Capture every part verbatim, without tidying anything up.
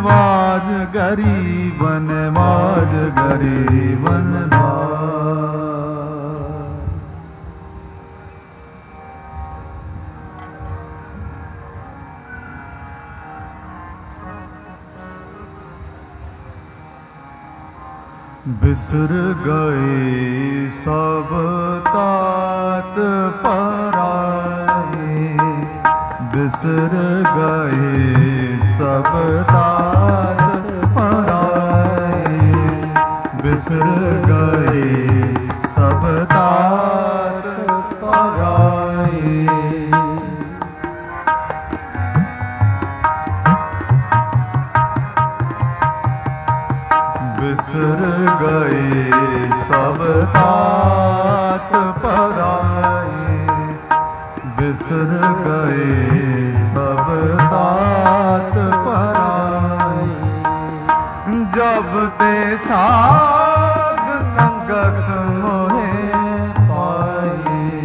वनवाज गरीब वनवाज गरीब वनवाज। बिसर गए सब तात पराए, बिसर गए सब तात पराए, बिसर गए सब तात पराए। बिसर गए सब तात पराए, बिसर गए सब तात पराए। जब ते साध संगत मोहे पाए,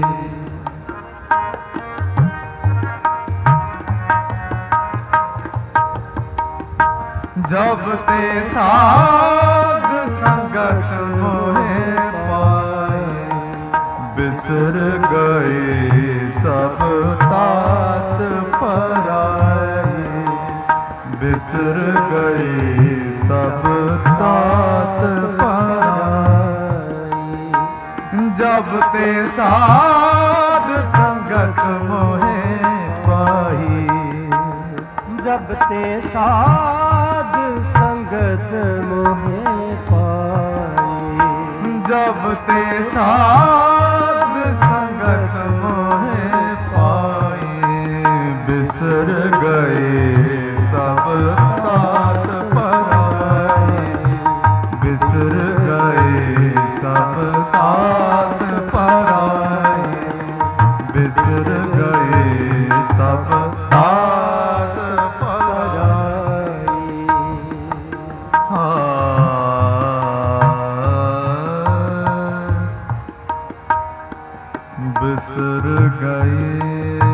जब ते साध संगत मोहे पाए, बिसर गए सब तात पराए, बिसर गए सब तात पराए। जब ते साध संगत मोहे पाई, जब ते साध संगत मोहे पाई, जब ते साध संगत मोहे पाई, बिसर गए सब तात पराए, बिसर गए सब तात पराए, बिसर गए सब तात पराए। बिसर गए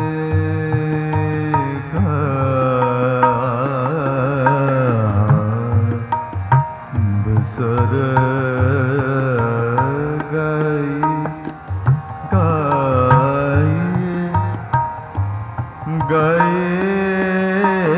बिसर गई गए गए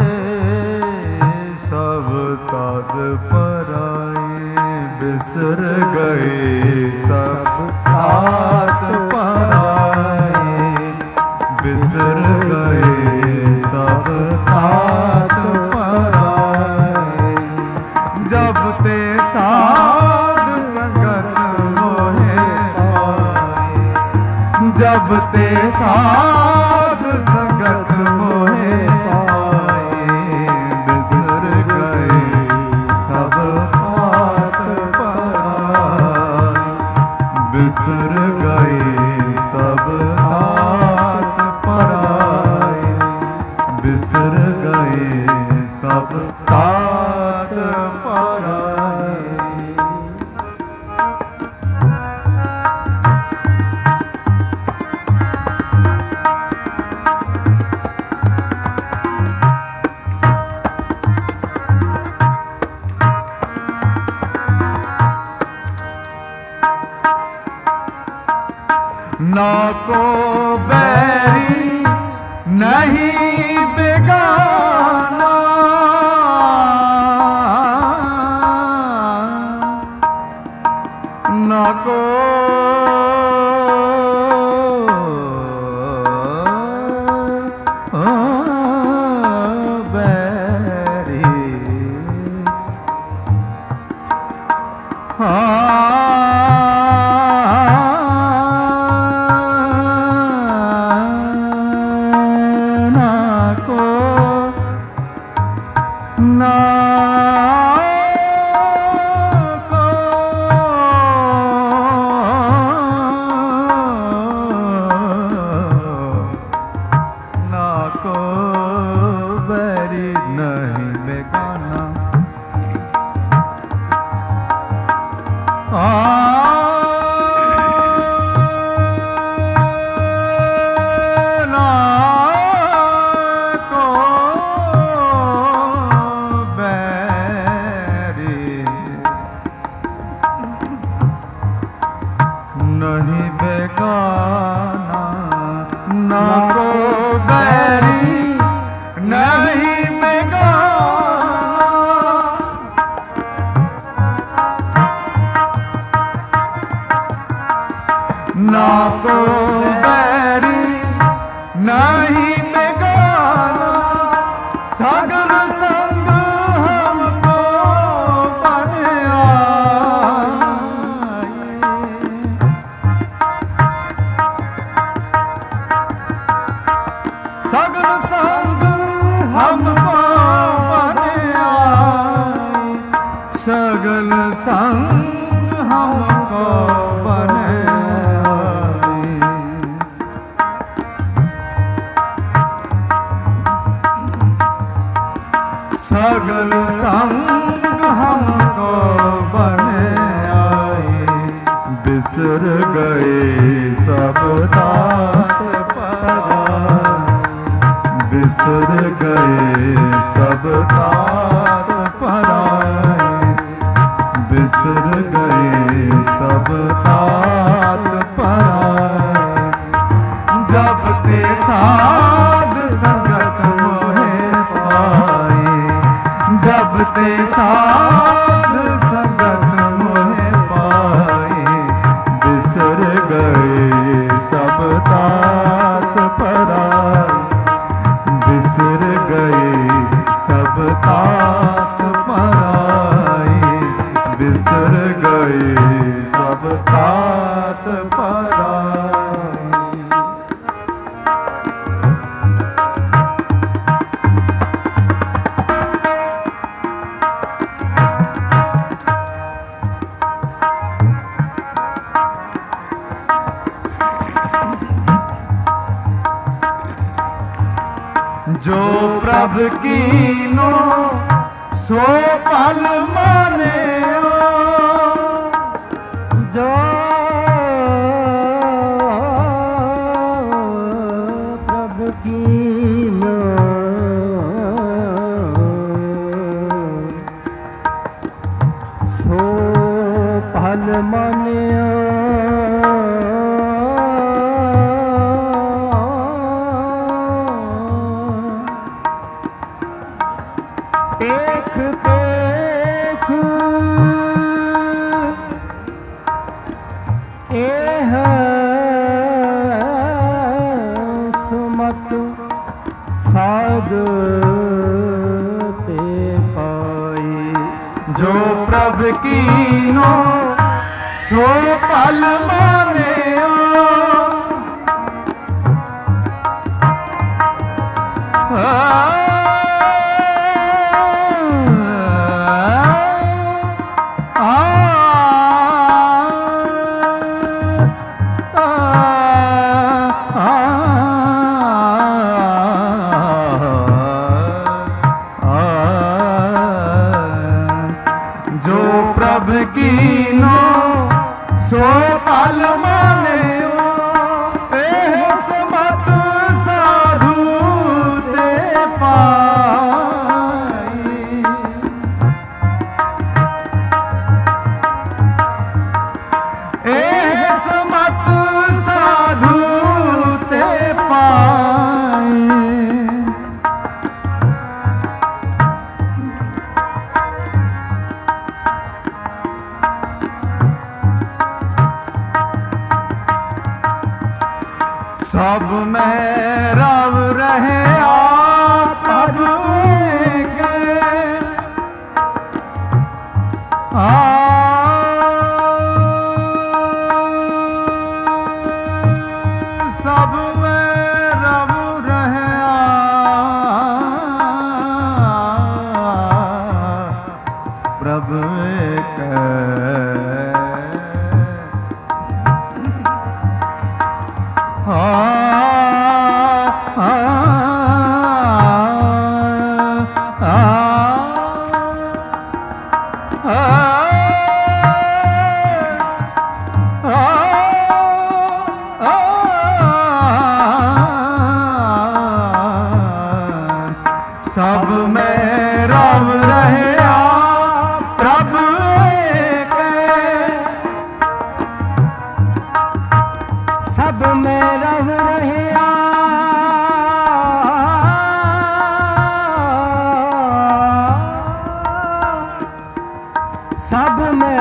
सब तात पराए, बिसर गए सब तात पराए, बिसर गए सब तात पराए। जब ते साध संगत मोहे पाए, जब ते साध संगत मोहे पाए, बिसर गए सब तात पराए, बिसर गए सब तात पराए, बिसर गए सब तात पराए। ना को बैरी नहीं बेगाना, ना को बैरी, ना को बैरी नहीं बेगाना, ना को सगल संग हमको बने सगल संग हमको बने आए बिसर गए सब तात पराए बिसर गए सब तात पराए बिसर गए सब तात पराए जब ते साध संगत मोहे पाए जब ते साध संगत मोहे पाए बिसर गए सब तात पराए बिसर गए सब तात पराए बिसर गए सब तात पराए जो प्रभ कीनो सो पल माने जो प्रभ कीनो सो पल माने पेख पेख एह सुमत साध ते पाई जो प्रभ कीनो सो पल माने जो प्रभ कीनो सो पल माने समत साधु ते पाई समत साधु ते पाई सब में रव रहे आप प्रभु के आ सब में रव रहे आप प्रभु के सब में रव रहे आप प्रभु के सब में रव रहे सब में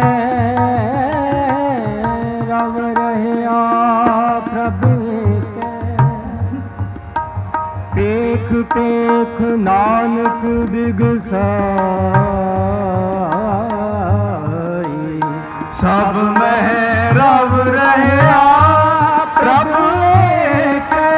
रव रहे प्रभु के पेख पेख नानक बिगसाई सब में रव रहे आप प्रभु के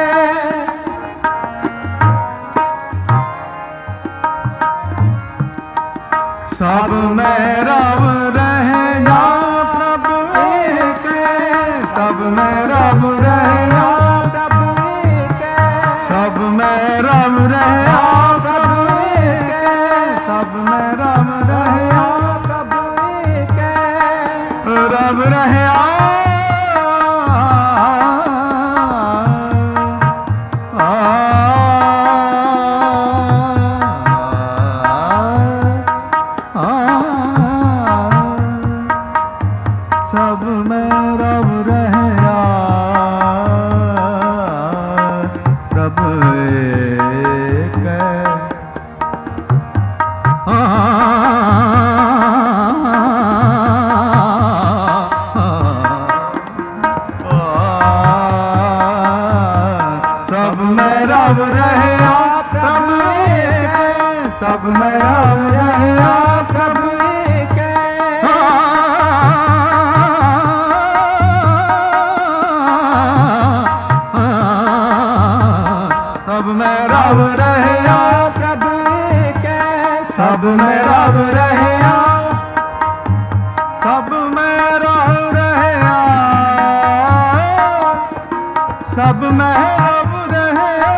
सब में रब रहे या प्रभु एक, सब में रब रहे या प्रभु एक, सब में रब रहे या प्रभु एक, सब में रब रहे या प्रभु एक, रब रहे या सब में रब रहे या प्रभु एक, सब में रब रहे या प्रभु एक, सब में रब रहे या प्रभु एक, सब में रब रहे या प्रभु एक, सब में रब रहे या, सब में रब रहे या, सब में रब रहे या,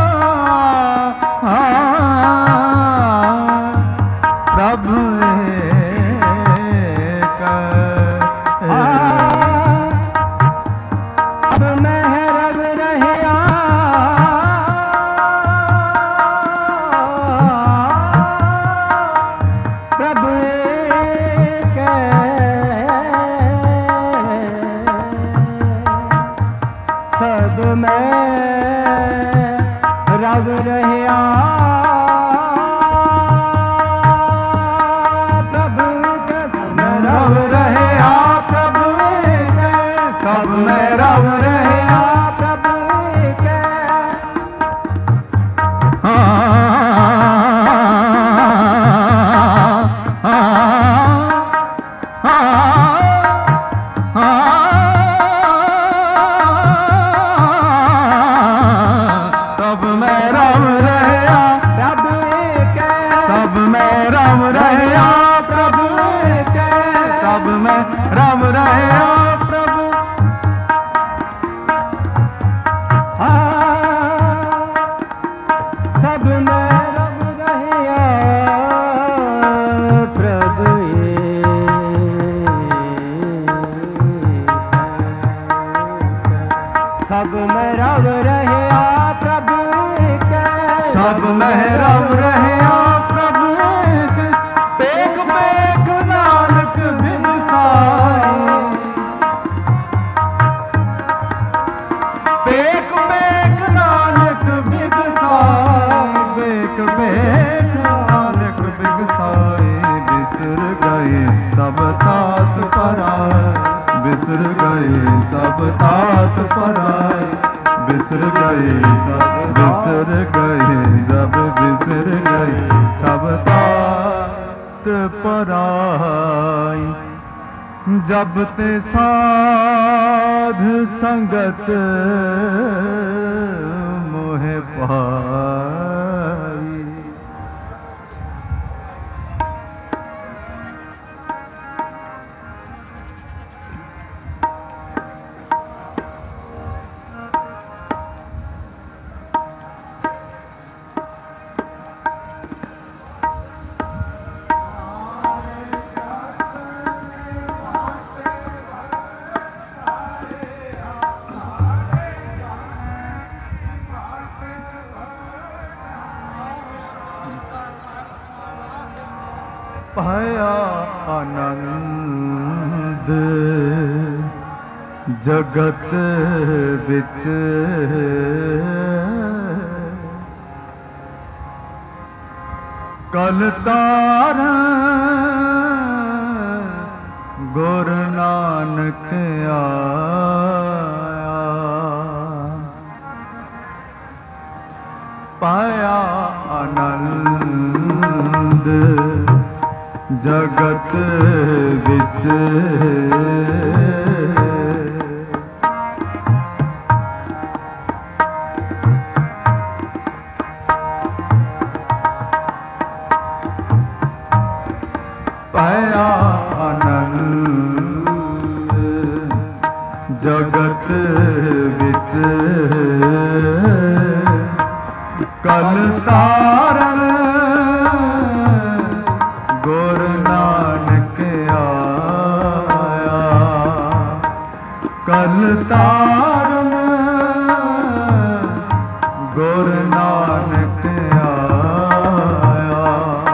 प्रभु एक, सब में रब रहे या, प्रभु एक, सब में रब रहे या, प्रभु के सब में रब रहे या प्रभु एक, सब में रब रहे या प्रभु एक, सब में रब रहे या प्रभु एक, सब में रब रहे या प्रभु एक, सब में रब रहे या प्रभु, सब में रब रहे या प्रभु एक, सब में रब रहे या प्रभु एक, सब में रब रहे या प्रभु एक, पेख पेख नानक बिन साई, पेख पेख नानक बिन साई, पेख पेख नानक बिन साई, बिसर गए सब तात पराए, बिसर गए सब तात पराए, बिसर गए सब, बिसर गए जब बिसर गए सब तात पराई, जब ते साध संगत मोहे पाई, पाया आनंद जगत बिच, कल तारा गुर नानक आया, पाया आनंद जगत बिच, ਜਗਤ ਵਿੱਚ ਕਲ ਤਾਰਨ ਗੁਰ ਨਾਨਕ ਆਇਆ। ਕਲ ਤਾਰਨ ਗੁਰ ਨਾਨਕ ਆਇਆ।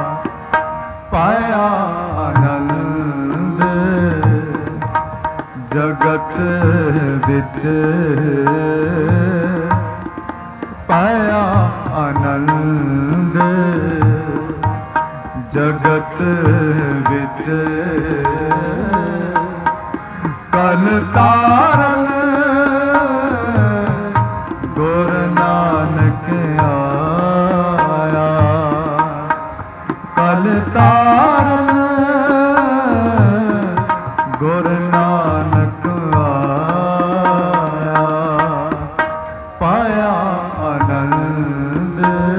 ਪਾਇਆ ਆਨੰਦ ਜਗਤ ਵਿੱਚ ਪਾਇਆ ਆਨੰਦ ਜਗਤ ਵਿੱਚ ਕਲ ਤਾਰਨ ਗੁਰ ਨਾਨਕ ਆਇਆ। ਕਲ ਤਾਰਨ ਗੁਰ ਨਾਨਕ ਆਇਆ। ਪਾਇਆ ਆਨੰਦ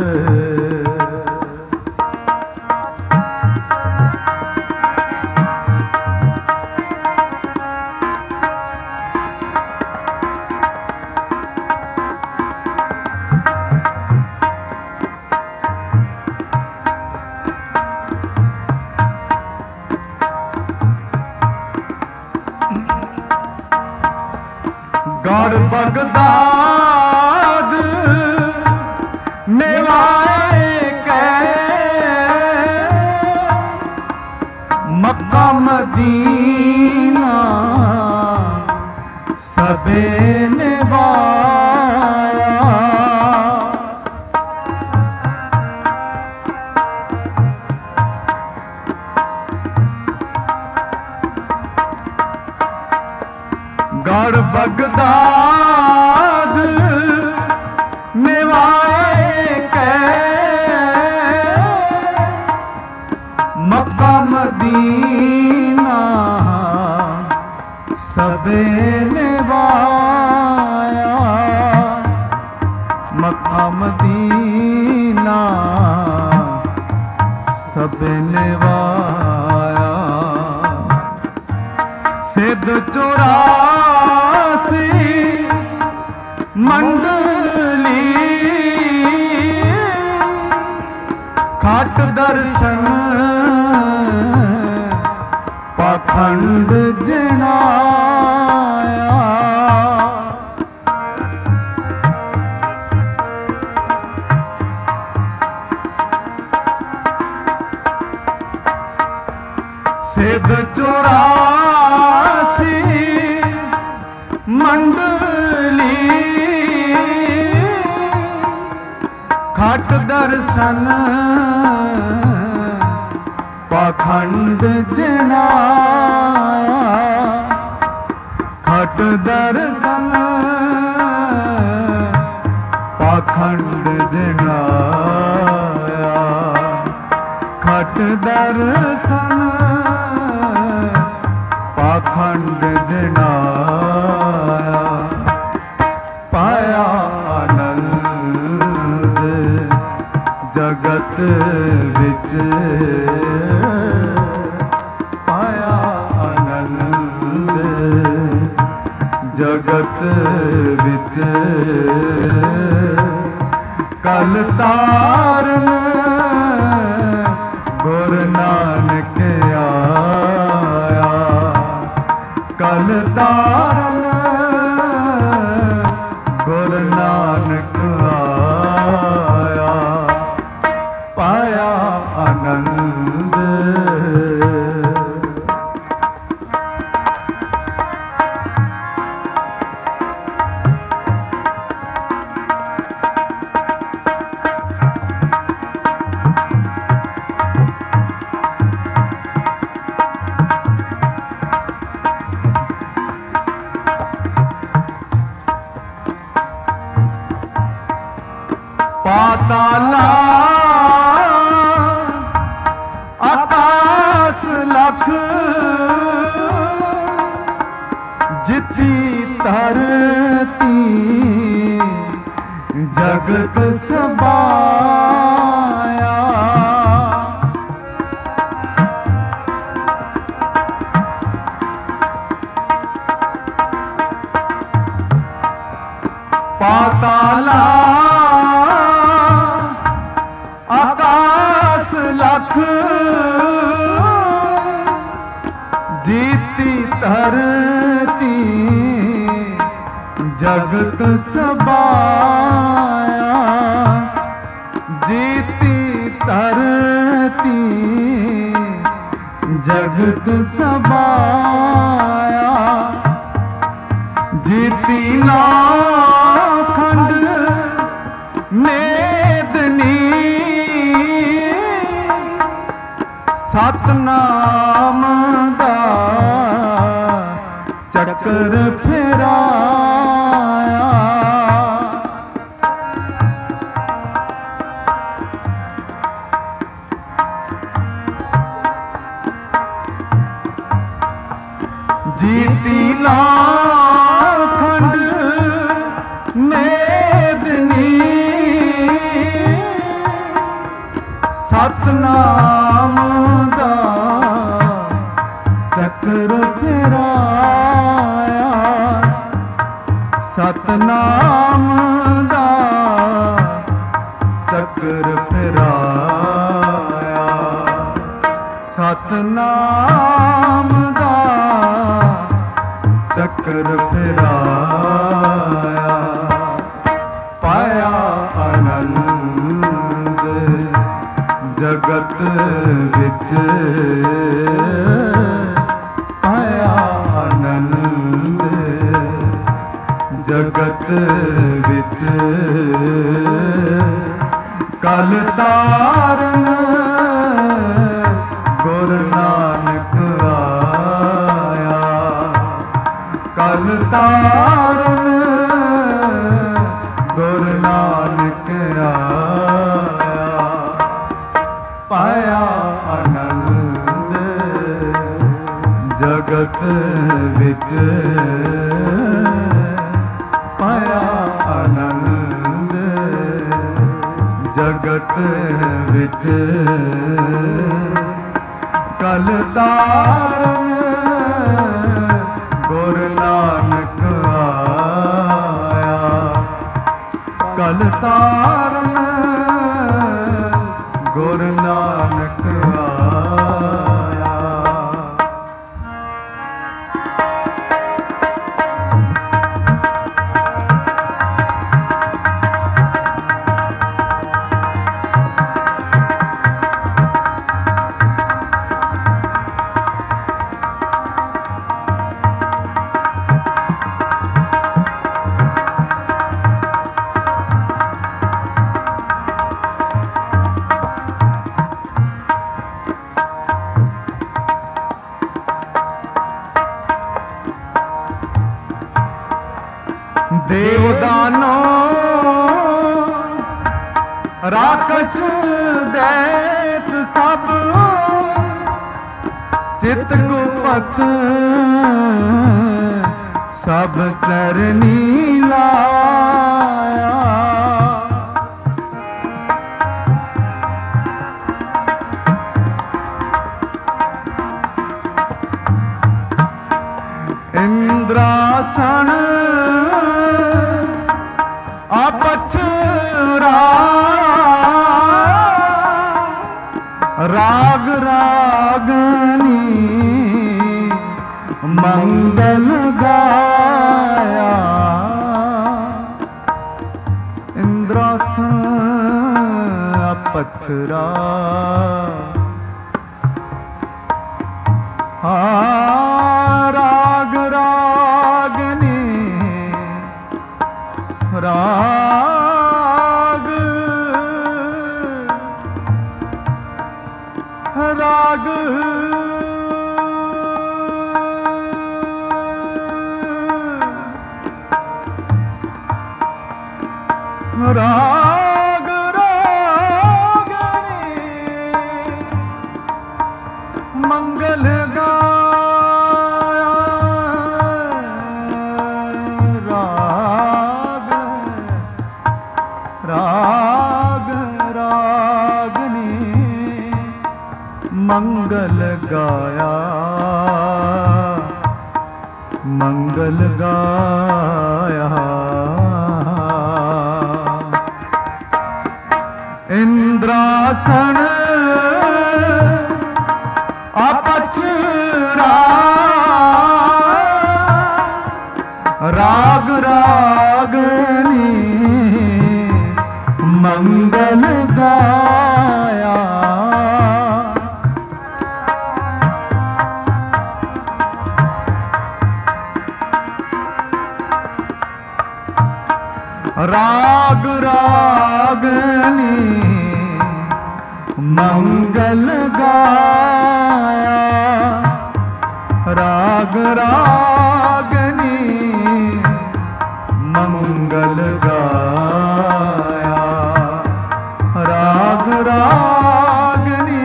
ਗੜ ਬਗਦਾਦ ਨਿਵਾਏ ਕੈ ਮੱਕਾ ਮਦੀਨਾ ਸਭੇ ਨਿਵਾਇਆ। ਗੜ ਬਗਦਾਦ ਨਿਵਾਏ ਕੈ ਮੱਕਾ ਮਦੀਨਾ ਸਭੇ ਨਿਵਾਇਆ। ਮੱਕਾ ਮਦੀਨਾ ਸਭੇ ਨਿਵਾਇਆ। ਸਿੱਧ ਚੁਰਾਸੀ ਮੰਡਲੀ ਖਾਟ ਦਰਸ਼ਨ ਪਾਖੰਡ ਜਨਾਇਆ। ਸਿੱਧ ਚੁਰਾਸੀ ਮੰਡਲੀ ਖਾਟ ਦਰਸ਼ਨ ਪਾਖੰਡ ਜਨਾਇਆ। ਖਾਟ ਦਰਸ਼ਨ ਪਾਖੰਡ ਜਨਾਇਆ। ਖਾਟ ਦਰਸ਼ਨ ਪਾਖੰਡ ਜਨਾਇਆ। ਪਾਇਆ ਆਨੰਦ ਜਗਤ ਵਿੱਚ ਪਾਇਆ ਆਨੰਦ ਜਗਤ ਵਿੱਚ ਕਲ ਤਾਰਨ ਗੁਰ ਨਾਨਕ ਆਇਆ। ਕਲ ਤਾਰਨ ਗੁਰ ਨਾਨਕ ਆਇਆ। ਪਾਇਆ ਆਨੰਦ ਪਾਤਾਲਾ ਆਕਾਸ ਲਖ ਜਿਤੀ ਧਰਤੀ ਜਗਤ ਸਬਾਇਆ। लख जीती धरती जगत सबाया, जीती धरती जगत सबाया, जीती नाखंड मेदनी सतनाम दा चक्र फिराया। जीती लाखंड मेदनी सतनाम दा चक्र फिराया, सतनाम दा चक्र फिराया, सतनाम दा चक्र फिराया। पाया आनंद जगत विच, पाया आनंद जगत विच, कल तारन गुरु नानक आया, कल तारन गुरु नानक आया। पाया आनंद जगत विच, पाया आनंद जगत विच, कल तारन गुरु नानक आया, कल तारन गुरु नानक आया। देवदानो राखछ दैत सब, चित गुपत सब चरनी लाया। इंद्रासन अपछरा राग रागनी मंगल गाया। इंद्रासन अपछरा राग रागनी राग राग राग रागनी मंगल गाया। राग राग रागनी मंगल गाया, मंगल गाया। इंद्रासन ਰਾਗ ਰਾਗਨੀ ਮੰਗਲ ਗਾਇਆ, ਰਾਗ ਰਾਗਨੀ ਮੰਗਲ ਗਾਇਆ, ਰਾਗ ਰਾਗਨੀ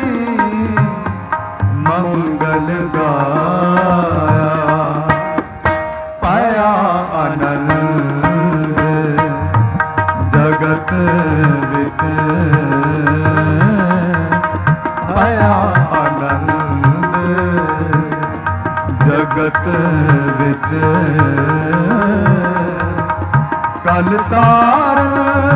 ਮੰਗਲ ਗਾਇਆ, ਪਾਇਆ ਆਨੰਦ ਜਗਤ ਵਿੱਚ, ਪਾਇਆ ਆਨੰਦ ਜਗਤ ਵਿੱਚ, ਕਲ ਤਾਰਨ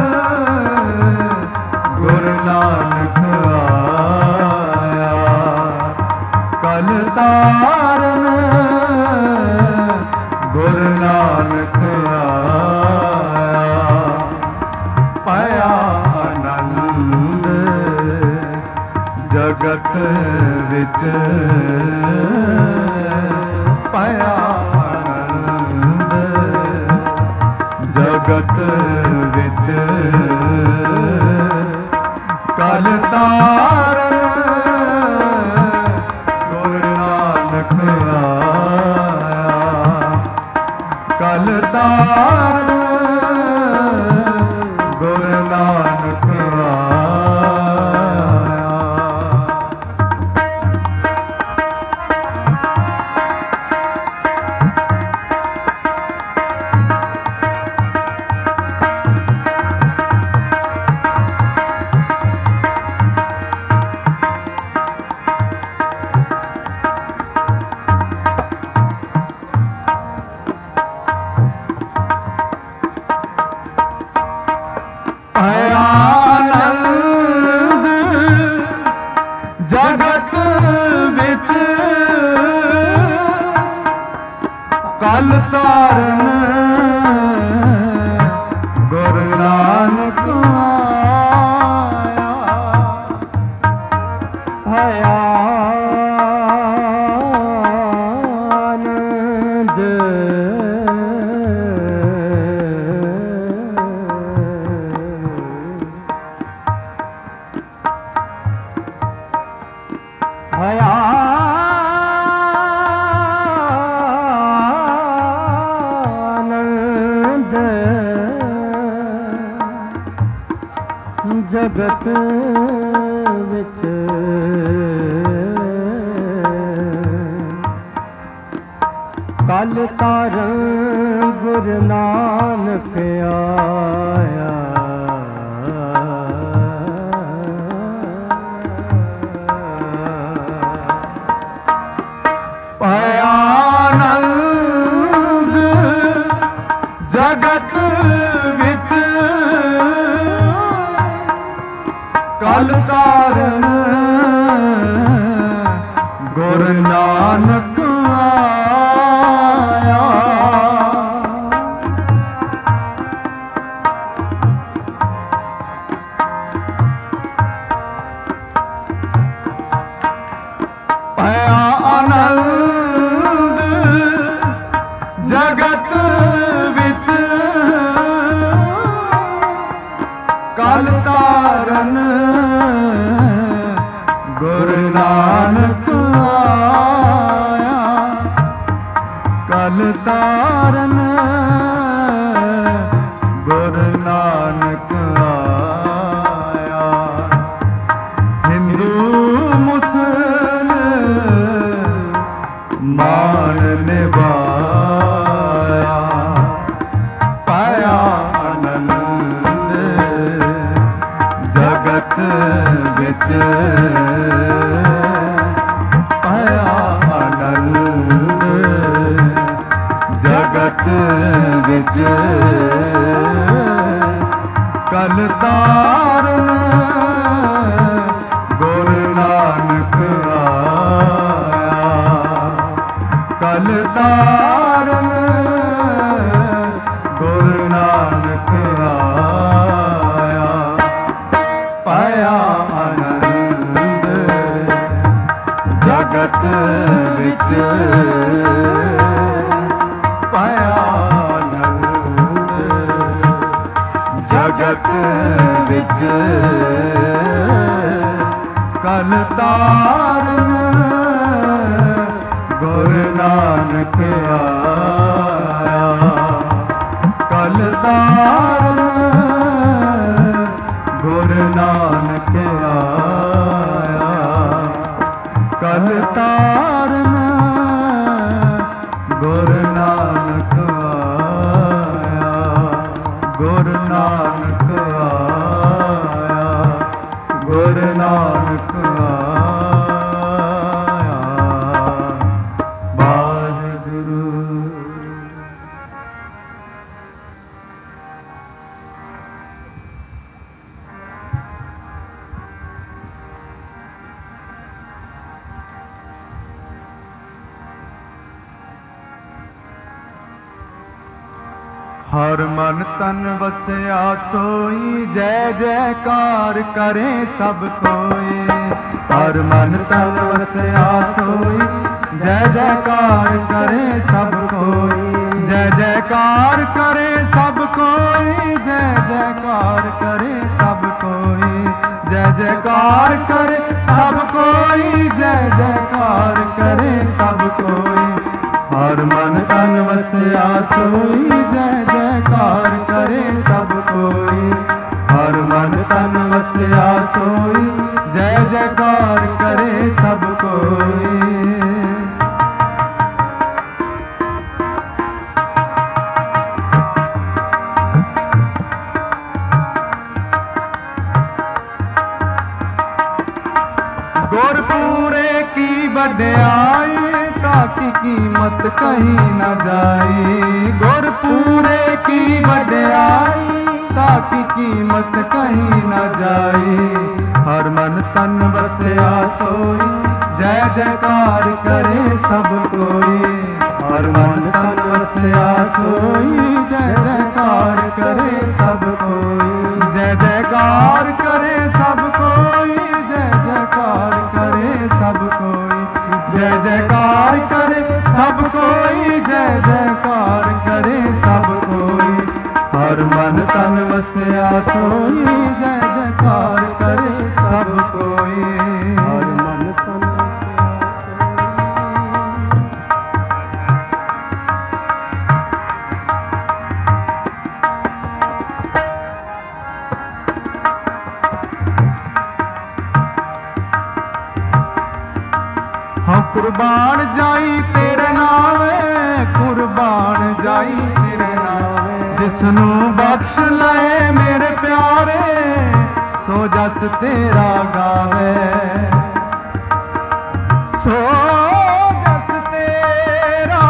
ਗੁਰੂ ਨਾਨਕ ਆਇਆ, ਕਲ ਤਾਰਨ ਗੁਰੂ ਨਾਨਕ ਆਇਆ, ਪਾਇਆ ਆਨੰਦ ਜਗਤ ਵਿੱਚ, ਪਾਇਆ ਆਨੰਦ ਜਗਤ ਵਿੱਚ, ਕਲ ਤਾਰਨ ਗੁਰੂ ਨਾਨਕ ਆਇਆ, ਕਲ ਤਾਰਨ ਗੁਰੂ ਨਾਨਕ ਆਇਆ। ਆਨੰਦ ਜਗਤ ਵਿੱਚ, ਕਲ ਤਾਰਨ ਗੁਰੂ ਨਾਨਕ ਆਇਆ, ਭਇਆ ਆਨੰਦ ਭਇਆ ਆਨੰਦ ਜਗਤ ਵਿੱਚ, ਕਲ ਤਾਰਨ ਗੁਰੂ ਨਾਨਕ ਆਇਆ, ਪਾਇਆ ਆਨੰਦ ਜਗਤ ਵਿੱਚ, ਕਲ ਤਾਰਨ ਗੁਰੂ ਨਾਨਕ ਆਇਆ, ਪਾਇਆ ਆਨੰਦ ਜਗਤ ਵਿੱਚ, ਕਲ ਤਾਰਨ ਗੁਰੂ ਨਾਨਕ ਆਇਆ, ਕਲ ਤਾਰਨ ਗੁਰੂ ਨਾਨਕ ਆਇਆ, ਹਿੰਦੂ ਮੁਸਲਮਾਨ ਨਿਭਾਇਆ, ਪਾਇਆ ਆਨੰਦ ਜਗਤ ਵਿੱਚ, ਪਾਇਆ ਆਨੰਦ ਜਗਤ ਵਿੱਚ, ਕਲ ਤਾਰਨ ਗੁਰੂ ਨਾਨਕ ਆਇਆ, ਕਲ ਤਾਰਨ ਗੁਰੂ ਨਾਨਕ ਆਇਆ, ਪਾਇਆ ਆਨੰਦ ਜਗਤ ਵਿੱਚ, ਪਾਇਆ ਆਨੰਦ निज कल तारन गुर नानक आया, कल तारन गुर नानक आया, कल तारन गुर नानक आया, गुर नानक आया, गुर नानक आया। वाहिगुरु। हर मन तन वसया सोई, जय जयकार करे सब कोई। हर मन तन वसया सोई, जय जयकार करे सब कोई। जय जयकार करे सब कोई, जय जयकार करे सब कोई। जय जयकार करे सब कोई, जय जयकार करे सब कोई। हर मन तन वसया सोई, जय जयकार करे सब कोई। हर मन तन वसया सोई, जय जयकार करे सब कोई। गुरपुरे की बड़ाई, ताकि कीमत कहीं न जाए। गुरपुरे की बड़ाई, ताकि कीमत कहीं न जाए। हर मन तन वसया सोई, जय जयकार करे सब कोई। हर मन तन वसया सोई, जय जयकार करे सब कोई। जय जयकार करे सब कोई, जय जयकार करे सब कोई। जय जयकार करे सब कोई, जय जयकार करे सब कोई। हर मन तन वसया सोई, जय जयकार करे सब कोई। हर मन तन वसया सोई। हाँ कुर्बान जाई तेरे नावे, कुर्बान जाई तेरे नावे। जिसनू बख्श लए मेरे प्यारे, सो जस तेरा गावे। सो जस तेरा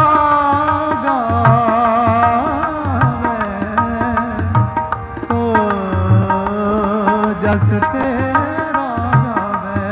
गावे, सो जस तेरा गावे।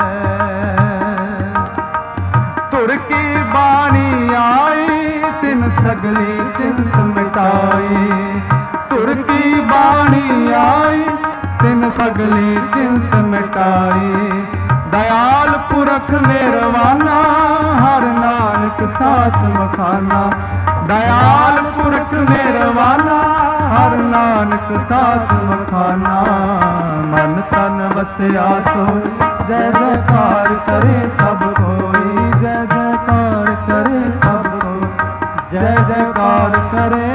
तुर की बाणी आई, तिन सगली चिंत मिटाई। तुर की बाणी आई, तिन सगली चिंत मिटाई। दयाल पुरख मेरवाना, हर नानक साच मखाना। दयाल पुरख मेरवाना, हर नानक साच मखाना। मन तन वसया सोई, जय जयकार करे सब कोई। जय जयकार करे सब कोई, जय जयकार करे